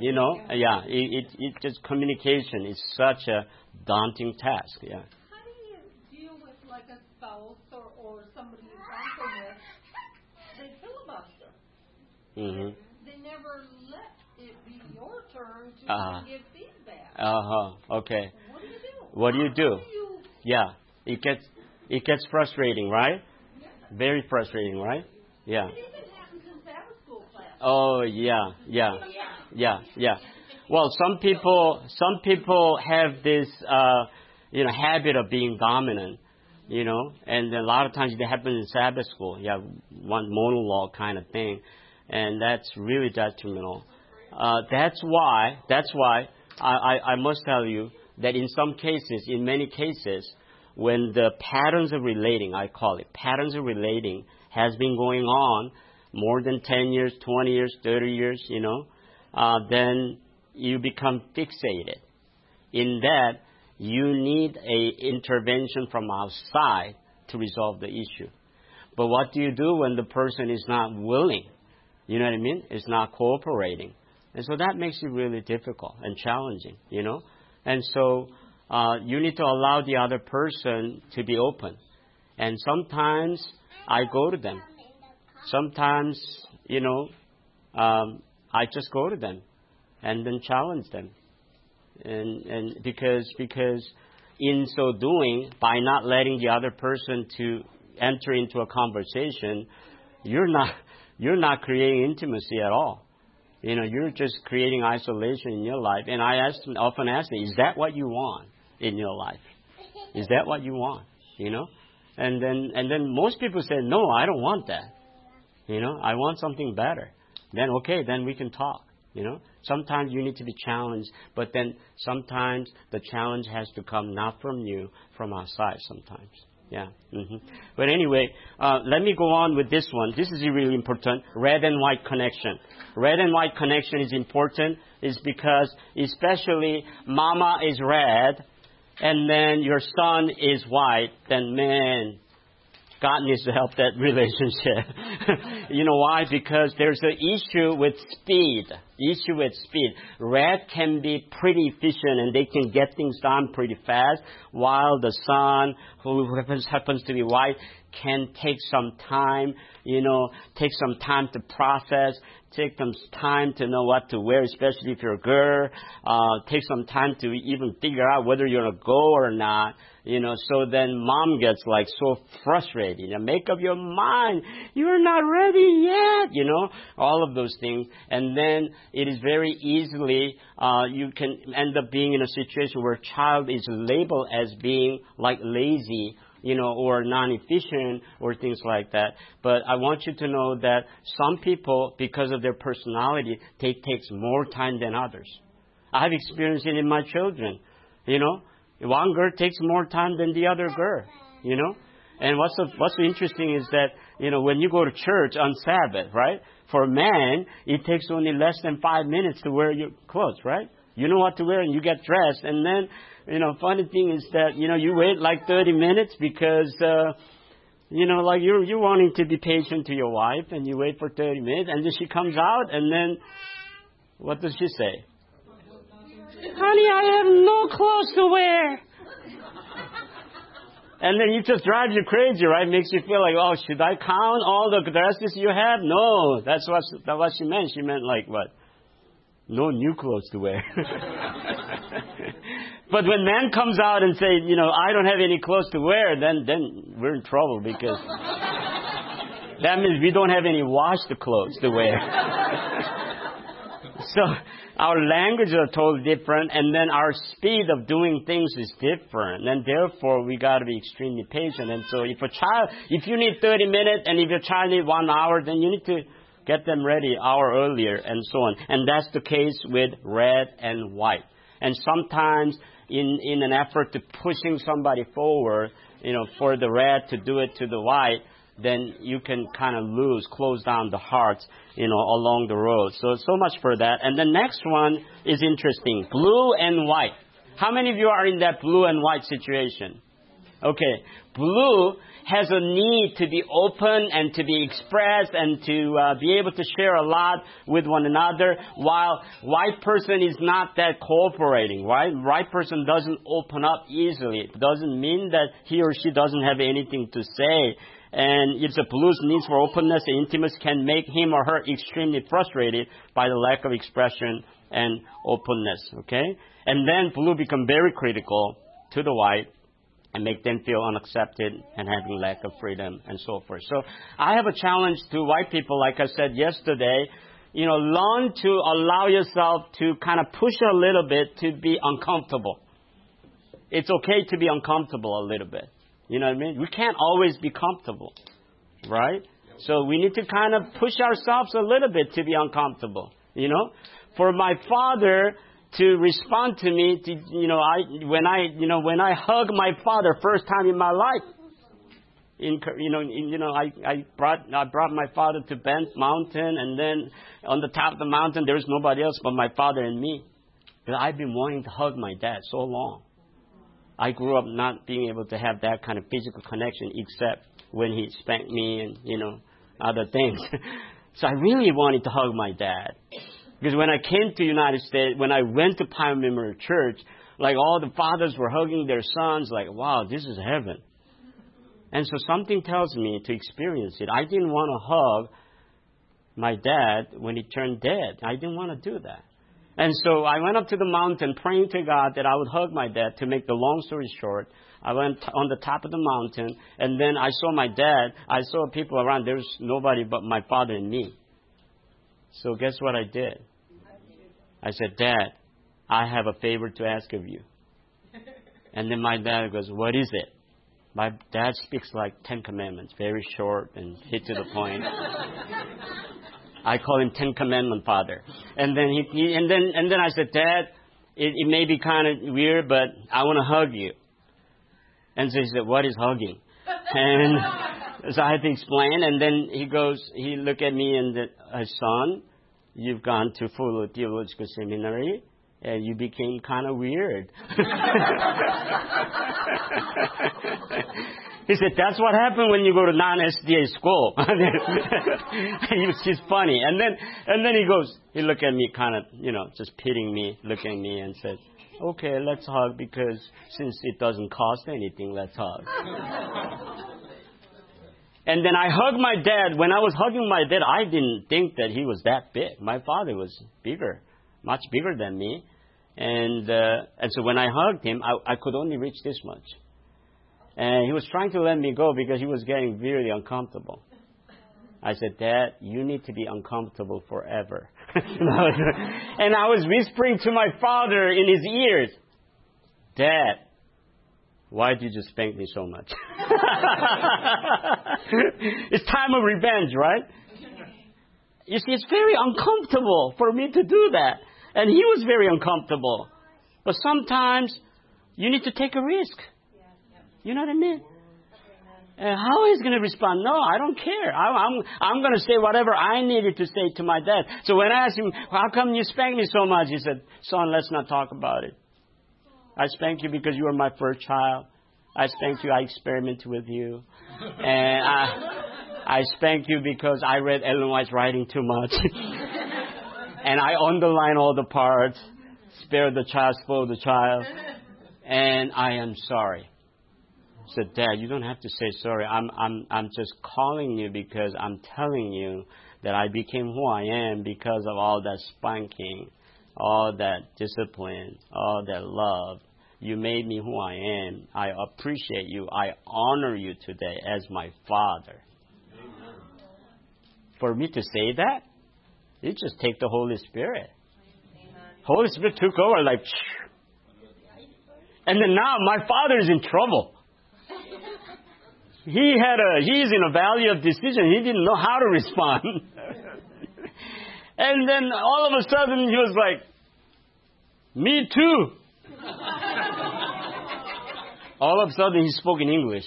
S2: it just communication is such a daunting task. Yeah.
S5: How do you deal with like a spouse or somebody you're talking with? They filibuster.
S2: Mm-hmm.
S5: They never let it be your turn to give feedback.
S2: Okay.
S5: What do you do?
S2: What do you do? Yeah. It gets frustrating, right?
S5: Yeah.
S2: Very frustrating, right? Yeah.
S5: It even happens in Sabbath school class.
S2: Oh, yeah. Well, some people have this, habit of being dominant, and a lot of times it happens in Sabbath school. You have one monologue kind of thing, and that's really detrimental. That's why I must tell you that in many cases, when the patterns of relating, I call it patterns of relating, has been going on more than 10 years, 20 years, 30 years, then you become fixated. In that, you need a intervention from outside to resolve the issue. But what do you do when the person is not willing? You know what I mean? It's not cooperating. And so that makes it really difficult and challenging, And so you need to allow the other person to be open. And sometimes I go to them. Sometimes, I just go to them. and then challenge them. And because in so doing, by not letting the other person to enter into a conversation, you're not creating intimacy at all. You're just creating isolation in your life. And I often ask them, is that what you want in your life? Is that what you want? And then most people say, no, I don't want that. I want something better. Then then we can talk. Sometimes you need to be challenged, but then sometimes the challenge has to come not from you, from outside sometimes. Yeah. But anyway, let me go on with this one. This is really important. Red and white connection. Red and white connection is important is because especially mama is red and then your son is white, then man, God needs to help that relationship. You know why? Because there's an issue with speed. Red can be pretty efficient and they can get things done pretty fast, while the son, who happens to be white, can take some time, take some time to process, take some time to know what to wear, especially if you're a girl. Take some time to even figure out whether you're going to go or not. So then mom gets so frustrated. Make up your mind. You're not ready yet. All of those things. And then it is very easily, you can end up being in a situation where a child is labeled as being lazy, or non-efficient or things like that. But I want you to know that some people, because of their personality, takes more time than others. I've experienced it in my children. One girl takes more time than the other girl, And what's interesting is that, when you go to church on Sabbath, right? For a man, it takes only less than 5 minutes to wear your clothes, right? You know what to wear and you get dressed. And then, funny thing is that, you wait 30 minutes because, you're wanting to be patient to your wife and you wait for 30 minutes and then she comes out and then, what does she say? Honey, I have no clothes to wear. And then it just drives you crazy, right? Makes you feel oh, should I count all the dresses you have? No, that's what she meant. She meant what? No new clothes to wear. But when man comes out and say, I don't have any clothes to wear, then we're in trouble because that means we don't have any washed clothes to wear. So our languages are totally different, and then our speed of doing things is different, and therefore we got to be extremely patient. And so if you need 30 minutes, and if your child needs 1 hour, then you need to get them ready an hour earlier, and so on. And that's the case with red and white. And sometimes in an effort to pushing somebody forward, for the red to do it to the white, then you can kind of close down the hearts, along the road. So much for that. And the next one is interesting. Blue and white. How many of you are in that blue and white situation? Okay. Blue has a need to be open and to be expressed and to be able to share a lot with one another, while white person is not that cooperating, right? White person doesn't open up easily. It doesn't mean that he or she doesn't have anything to say. And if the blue's needs for openness and intimacy can make him or her extremely frustrated by the lack of expression and openness, okay? And then blue become very critical to the white and make them feel unaccepted and having lack of freedom and so forth. So I have a challenge to white people, like I said yesterday, learn to allow yourself to kind of push a little bit to be uncomfortable. It's okay to be uncomfortable a little bit. You know what I mean? We can't always be comfortable, right? So we need to kind of push ourselves a little bit to be uncomfortable, For my father to respond to me, when I hug my father first time in my life, I brought my father to Bent Mountain, and then on the top of the mountain there was nobody else but my father and me. Because I've been wanting to hug my dad so long. I grew up not being able to have that kind of physical connection except when he spanked me and, other things. So I really wanted to hug my dad. Because when I came to United States, when I went to Pioneer Memorial Church, all the fathers were hugging their sons, wow, this is heaven. And so something tells me to experience it. I didn't want to hug my dad when he turned dead. I didn't want to do that. And so I went up to the mountain praying to God that I would hug my dad. To make the long story short, I went on the top of the mountain, and then I saw my dad. I saw people around. There was nobody but my father and me. So guess what I did? I said, Dad, I have a favor to ask of you. And then my dad goes, what is it? My dad speaks like 10 Commandments, very short and hit to the point. I call him 10 Commandment Father. And then and then I said, Dad, it may be kind of weird, but I want to hug you. And so he said, what is hugging? And so I had to explain. And then he looked at me and said, son, you've gone to full theological seminary. And you became kind of weird. He said, that's what happened when you go to non-SDA school. He's funny. And then he looked at me kind of, just pitying me, looking at me and said, okay, let's hug because since it doesn't cost anything, let's hug. And then I hugged my dad. When I was hugging my dad, I didn't think that he was that big. My father was bigger, much bigger than me. And so when I hugged him, I could only reach this much. And he was trying to let me go because he was getting really uncomfortable. I said, Dad, you need to be uncomfortable forever. And I was whispering to my father in his ears, Dad, why did you spank me so much? It's time of revenge, right? You see, it's very uncomfortable for me to do that. And he was very uncomfortable. But sometimes you need to take a risk. You know what I mean? How he's going to respond? No, I don't care. I'm going to say whatever I needed to say to my dad. So when I asked him, how come you spanked me so much? He said, son, let's not talk about it. I spanked you because you were my first child. I spanked you. I experimented with you. And I spanked you because I read Ellen White's writing too much. And I underline all the parts, spare the child, spoil the child, and I am sorry. I said, Dad, you don't have to say sorry. I'm just calling you because I'm telling you that I became who I am because of all that spanking, all that discipline, all that love. You made me who I am. I appreciate you. I honor you today as my father. Amen. For me to say that, it just take the Holy Spirit. Amen. Holy Spirit took over like, and then now my father is in trouble. He's in a valley of decision. He didn't know how to respond. And then all of a sudden he was like, me too. All of a sudden he spoke in English.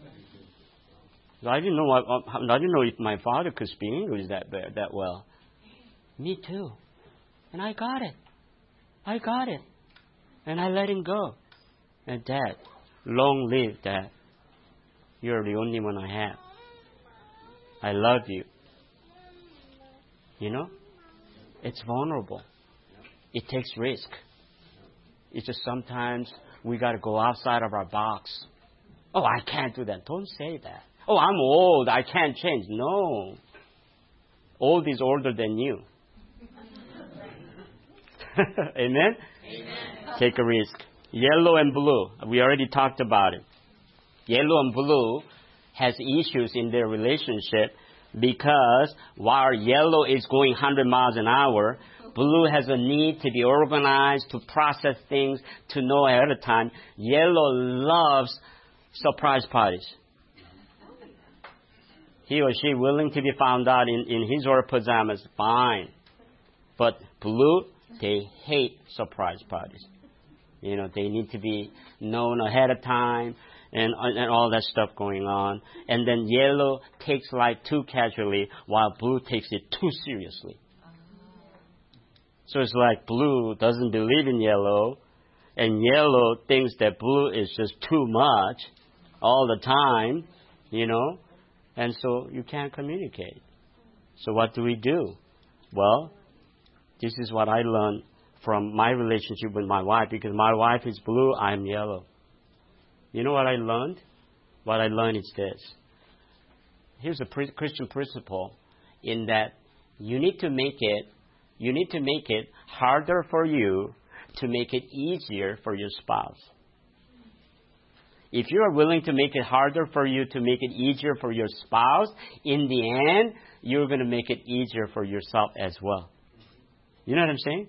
S2: I didn't know if my father could speak English that well. Me too. And I got it. And I let him go. And Dad, long live Dad. You're the only one I have. I love you. It's vulnerable. It takes risk. It's just sometimes we got to go outside of our box. Oh, I can't do that. Don't say that. Oh, I'm old. I can't change. No. Old is older than you. Amen? Amen? Take a risk. Yellow and blue. We already talked about it. Yellow and blue has issues in their relationship because while yellow is going 100 miles an hour, blue has a need to be organized, to process things, to know ahead of time. Yellow loves surprise parties. He or she willing to be found out in his or her pajamas, fine. But blue, they hate surprise parties. They need to be known ahead of time and all that stuff going on. And then yellow takes life too casually while blue takes it too seriously. So it's like blue doesn't believe in yellow, and yellow thinks that blue is just too much all the time, and so you can't communicate. So what do we do? Well, this is what I learned from my relationship with my wife, because my wife is blue, I'm yellow. You know what I learned? What I learned is this. Here's a Christian principle in that you need to make it you need to make it harder for you to make it easier for your spouse. If you are willing to make it harder for you to make it easier for your spouse, in the end, you're going to make it easier for yourself as well. You know what I'm saying?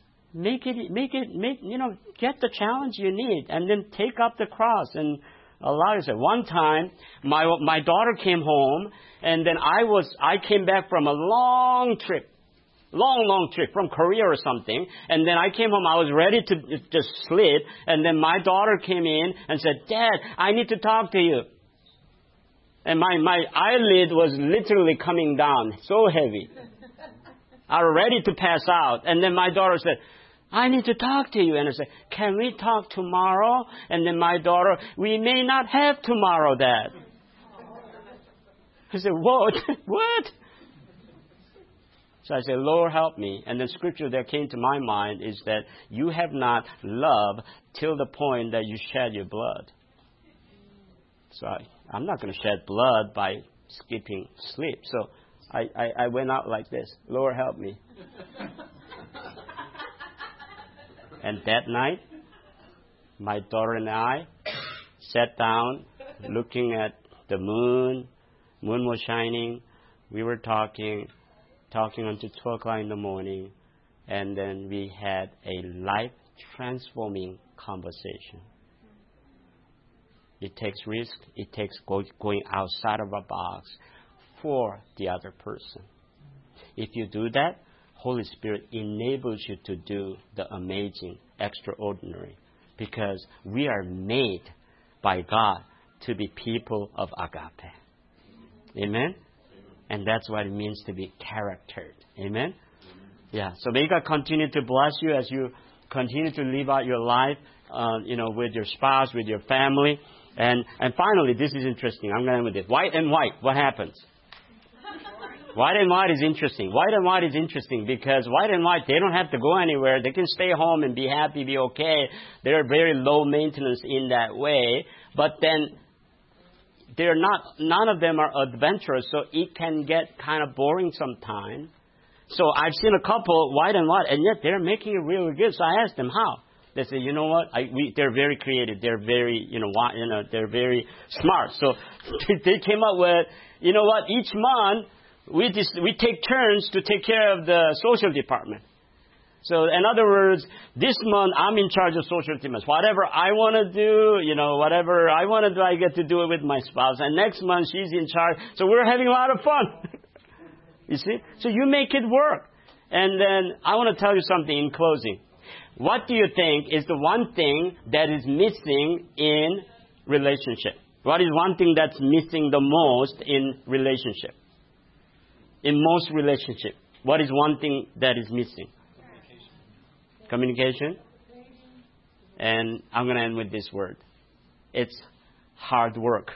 S2: Get the challenge you need, and then take up the cross and allow yourself. One time, my daughter came home, and then I came back from a long trip from Korea or something, and then I came home, I was ready to just sleep, and then my daughter came in and said, "Dad, I need to talk to you." And my eyelid was literally coming down, so heavy. I was ready to pass out, and then my daughter said, "I need to talk to you." And I said, "Can we talk tomorrow?" And then my daughter, "We may not have tomorrow, Dad." I said, "What? What?" So I said, "Lord, help me." And the scripture that came to my mind is that you have not loved till the point that you shed your blood. So I'm not going to shed blood by skipping sleep. So I went out like this. "Lord, help me." And that night, my daughter and I sat down looking at the moon. Moon was shining. We were talking until 12 o'clock in the morning. And then we had a life-transforming conversation. It takes risk. It takes going outside of a box for the other person. If you do that, Holy Spirit enables you to do the amazing, extraordinary. Because we are made by God to be people of agape. Amen? And that's what it means to be charactered. Amen? Yeah. So may God continue to bless you as you continue to live out your life, with your spouse, with your family. And finally, this is interesting. I'm going to end with this. White and white. What happens? White and white is interesting. White and white is interesting because white and white, they don't have to go anywhere. They can stay home and be happy, be okay. They're very low maintenance in that way. But then none of them are adventurous, so it can get kind of boring sometimes. So I've seen a couple, white and white, and yet they're making it really good. So I asked them how. They say, "You know what? They're very creative. They're very, they're very smart." So they came up with, you know what? Each month we take turns to take care of the social department. So in other words, this month I'm in charge of social department. Whatever I want to do, whatever I want to do, I get to do it with my spouse. And next month she's in charge. So we're having a lot of fun. You see? So you make it work. And then I want to tell you something in closing. What do you think is the one thing that is missing in relationship? What is one thing that's missing the most in relationship? In most relationship, what is one thing that is missing? Communication. And I'm going to end with this word. It's hard work.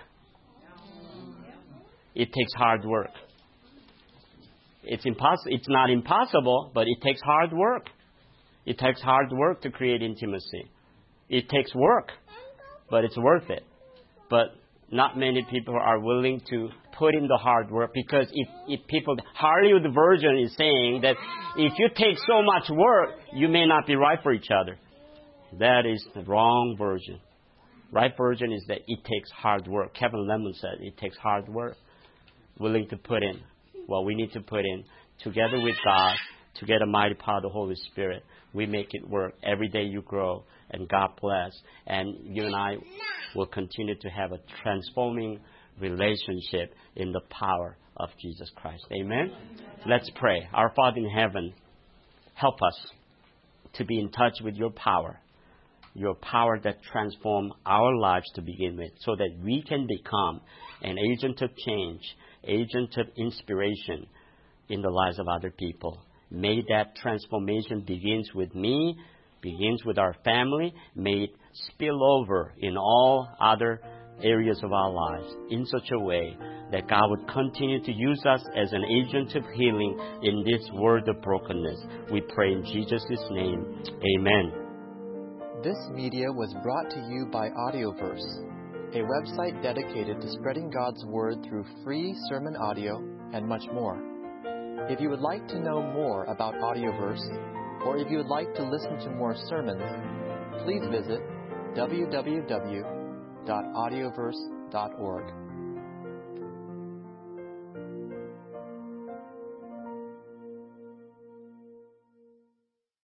S2: It takes hard work. It's not impossible, but it takes hard work. It takes hard work to create intimacy. It takes work, but it's worth it. But not many people are willing to put in the hard work because if people, Hollywood version is saying that if you take so much work, you may not be right for each other. That is the wrong version. Right version is that it takes hard work. Kevin Lemon said it takes hard work. Willing to put in what we need to put in together with God, to get a mighty power of the Holy Spirit. We make it work. Every day you grow, and God bless. And you and I will continue to have a transforming relationship in the power of Jesus Christ. Amen? Let's pray. Our Father in heaven, help us to be in touch with your power that transforms our lives to begin with, so that we can become an agent of change, agent of inspiration in the lives of other people. May that transformation begins with me, begins with our family. May it spill over in all other areas of our lives in such a way that God would continue to use us as an agent of healing in this world of brokenness. We pray in Jesus' name. Amen.
S6: This media was brought to you by Audioverse, a website dedicated to spreading God's Word through free sermon audio and much more. If you would like to know more about Audioverse, or if you would like to listen to more sermons, please visit www.audioverse.org.